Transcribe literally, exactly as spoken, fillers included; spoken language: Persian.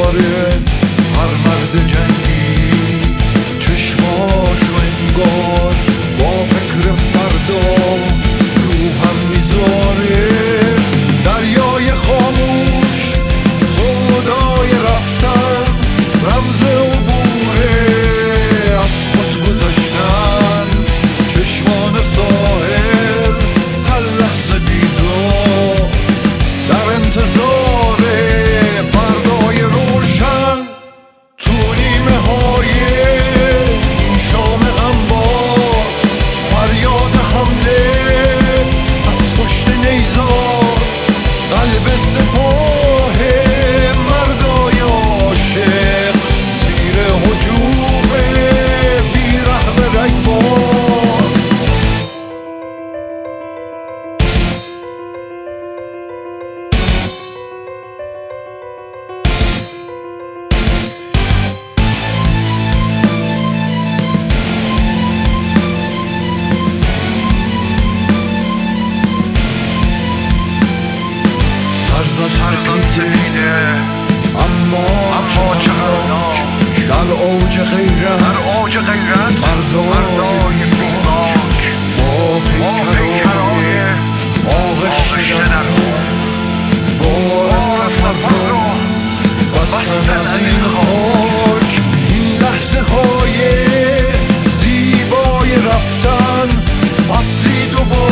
میذاره هر مرد جنگی چشماشو انگار با فکر فردا روحم میذاره. دریای خاموش سودای رفتن رمز عبوره از خود گذشتن، چشمان ساحل هر لحظه بیدار در انتظار فردای روشن. تو نیمه های این شام غمبار فریاد حمله از پشت نیزار، قلب سپاه مردای عاشق زیر هجوم بیرحم رگبار. سرزد سپیده اما چنانک در اوج غیرت مردای بیباک با پیکرهای آغشته در خون باعث تفرم بستن از این خاک. این لحظه های زیبای رفتن فصلی دوباره